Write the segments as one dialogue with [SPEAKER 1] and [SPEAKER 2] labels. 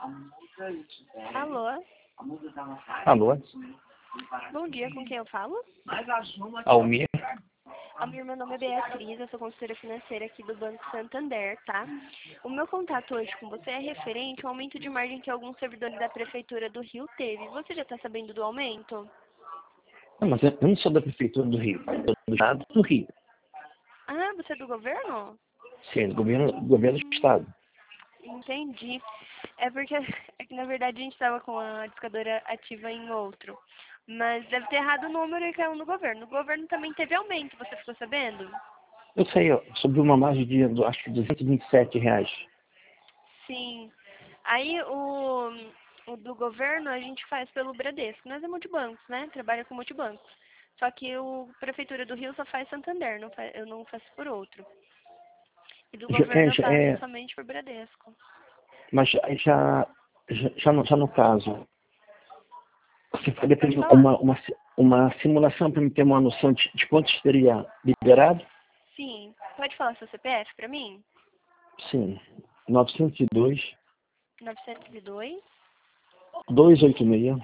[SPEAKER 1] Alô?
[SPEAKER 2] Alô?
[SPEAKER 1] Bom dia, com quem eu falo?
[SPEAKER 2] Almir?
[SPEAKER 1] Almir, meu nome é Beatriz, eu sou consultora financeira aqui do Banco Santander, tá? O meu contato hoje com você é referente ao aumento de margem que alguns servidores da Prefeitura do Rio teve. Você já está sabendo do aumento?
[SPEAKER 2] Não, mas eu não sou da Prefeitura do Rio, eu sou do Estado do Rio.
[SPEAKER 1] Ah, você é do governo?
[SPEAKER 2] Sim, do governo do Estado.
[SPEAKER 1] Entendi. É porque, é que na verdade a gente estava com a discadora ativa em outro. Mas deve ter errado o número e caiu no governo. O governo também teve aumento, você ficou sabendo?
[SPEAKER 2] Eu sei, ó, sobre uma margem de, acho que R$ 227.
[SPEAKER 1] Sim. Aí o do governo a gente faz pelo Bradesco. Nós é multibancos, né? Trabalha com multibancos. Só que o Prefeitura do Rio só faz Santander, eu não faço por outro. E do governo eu faço somente por Bradesco.
[SPEAKER 2] Mas já no caso, você faria
[SPEAKER 1] Pode falar.
[SPEAKER 2] uma simulação para me ter uma noção de quanto seria liberado?
[SPEAKER 1] Sim. Pode falar seu CPF para mim?
[SPEAKER 2] Sim, 902
[SPEAKER 1] 902
[SPEAKER 2] 286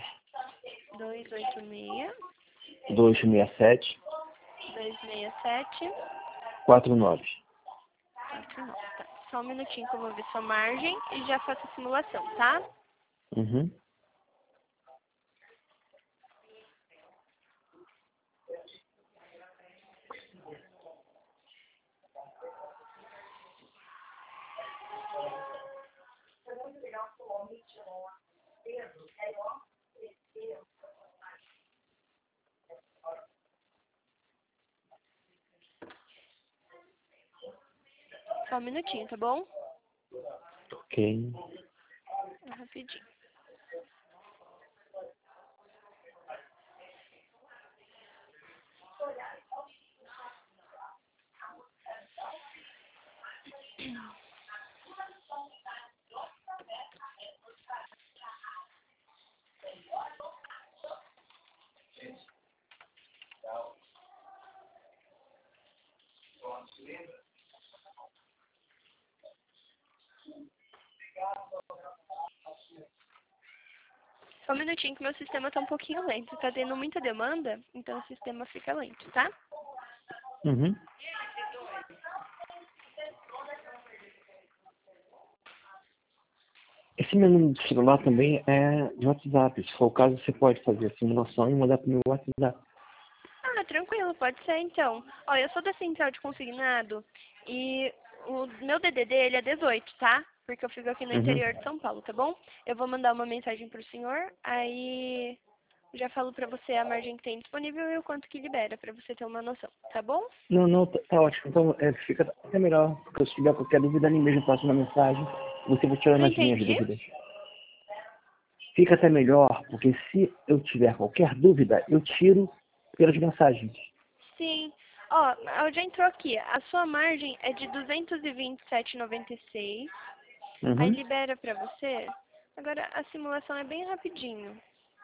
[SPEAKER 1] 286
[SPEAKER 2] 267
[SPEAKER 1] 267
[SPEAKER 2] 49.
[SPEAKER 1] 49. Tá. Só um minutinho que eu vou ver sua margem e já faço a simulação, tá?
[SPEAKER 2] Uhum.
[SPEAKER 1] Só um minutinho, tá bom?
[SPEAKER 2] Ok.
[SPEAKER 1] Rapidinho. Só um minutinho que meu sistema tá um pouquinho lento. Tá tendo muita demanda, então o sistema fica lento, tá?
[SPEAKER 2] Uhum. Esse meu número de celular também é de WhatsApp. Se for o caso, você pode fazer a simulação e mandar para o meu WhatsApp.
[SPEAKER 1] Ah, tranquilo, pode ser então. Ó, eu sou da central de consignado e o meu DDD, ele é 18, tá? Porque eu fico aqui no
[SPEAKER 2] Uhum.
[SPEAKER 1] interior de São Paulo, tá bom? Eu vou mandar uma mensagem pro senhor, aí já falo pra você a margem que tem disponível e o quanto que libera, pra você ter uma noção, tá bom?
[SPEAKER 2] Não, tá ótimo. Então, fica até melhor, porque se tiver qualquer dúvida, nem mesmo passo uma mensagem, você vai tirando
[SPEAKER 1] Não
[SPEAKER 2] as minhas
[SPEAKER 1] entendi.
[SPEAKER 2] dúvidas. Fica até melhor, porque se eu tiver qualquer dúvida, eu tiro pelas mensagens.
[SPEAKER 1] Sim. Ó, já entrou aqui. A sua margem é de 227,96. Aí
[SPEAKER 2] Uhum.
[SPEAKER 1] libera pra você. Agora, a simulação é bem rapidinho.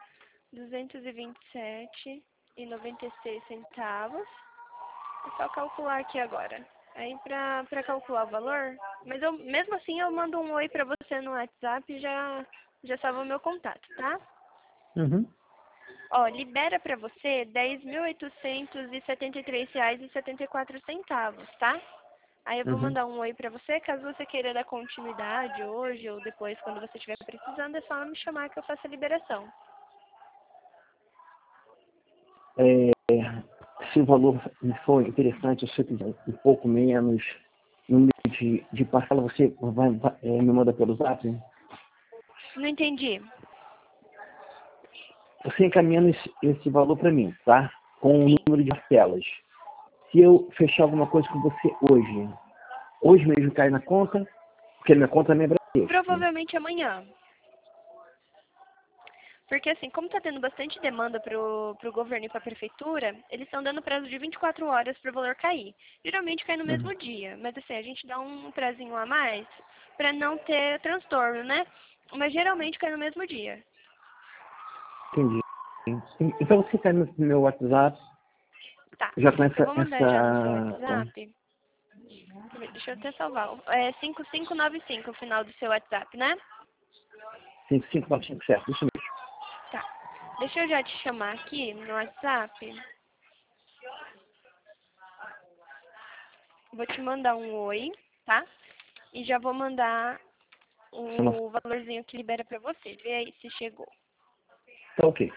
[SPEAKER 1] 227,96 centavos. É só calcular aqui agora. Aí pra calcular o valor, mas eu mesmo assim eu mando um oi pra você no WhatsApp e já salvo o meu contato, tá?
[SPEAKER 2] Uhum.
[SPEAKER 1] Ó, libera pra você R$ 10.873,74, tá? Aí eu vou
[SPEAKER 2] Uhum.
[SPEAKER 1] mandar um oi pra você, caso você queira dar continuidade hoje ou depois, quando você estiver precisando, é só me chamar que eu faço a liberação.
[SPEAKER 2] É, se o valor me for interessante, se você quiser um pouco menos, número de parcela, você me manda pelo zap?
[SPEAKER 1] Não entendi.
[SPEAKER 2] Você encaminhando esse valor para mim, tá? Com o
[SPEAKER 1] Sim.
[SPEAKER 2] número de parcelas. Se eu fechar alguma coisa com você hoje mesmo cai na conta, porque minha conta não é Bradesco.
[SPEAKER 1] Provavelmente amanhã. Porque assim, como está tendo bastante demanda pro governo e para a prefeitura, eles estão dando prazo de 24 horas para o valor cair. Geralmente cai no
[SPEAKER 2] Uhum.
[SPEAKER 1] mesmo dia, mas assim, a gente dá um prazinho a mais para não ter transtorno, né? Mas geralmente cai no mesmo dia.
[SPEAKER 2] Entendi. Então você cai no meu WhatsApp,
[SPEAKER 1] Tá,
[SPEAKER 2] já com
[SPEAKER 1] eu vou mandar já no seu
[SPEAKER 2] essa.
[SPEAKER 1] WhatsApp. Deixa eu até salvar. É 5595 o final do seu WhatsApp, né?
[SPEAKER 2] 5595, certo, isso mesmo.
[SPEAKER 1] Tá. Deixa eu já te chamar aqui no WhatsApp. Vou te mandar um oi, tá? E já vou mandar
[SPEAKER 2] Chama-
[SPEAKER 1] o valorzinho que libera pra você. Vê aí se chegou.
[SPEAKER 2] Tá ok.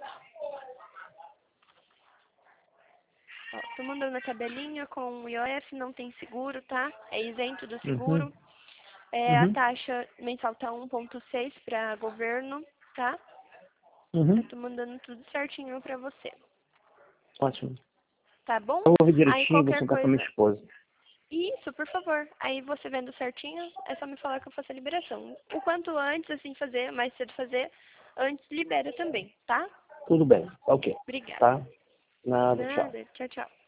[SPEAKER 1] Ó, tô mandando a tabelinha com o IOF, não tem seguro, tá? É isento do
[SPEAKER 2] Uhum.
[SPEAKER 1] seguro. A
[SPEAKER 2] Uhum.
[SPEAKER 1] taxa mensal tá 1,6 para governo, tá? Eu
[SPEAKER 2] Uhum.
[SPEAKER 1] tô mandando tudo certinho pra você,
[SPEAKER 2] Ótimo.
[SPEAKER 1] tá bom?
[SPEAKER 2] Eu vou ver
[SPEAKER 1] Aí
[SPEAKER 2] direitinho e vou
[SPEAKER 1] qualquer
[SPEAKER 2] contar com a minha
[SPEAKER 1] coisa...
[SPEAKER 2] esposa.
[SPEAKER 1] Isso, por favor. Aí você vendo certinho, é só me falar que eu faço a liberação. O quanto antes, assim, fazer, mais cedo fazer, antes libera também, tá?
[SPEAKER 2] Tudo bem, tá ok.
[SPEAKER 1] Obrigada.
[SPEAKER 2] Tá? Nada, tchau.
[SPEAKER 1] Nada. Tchau, tchau.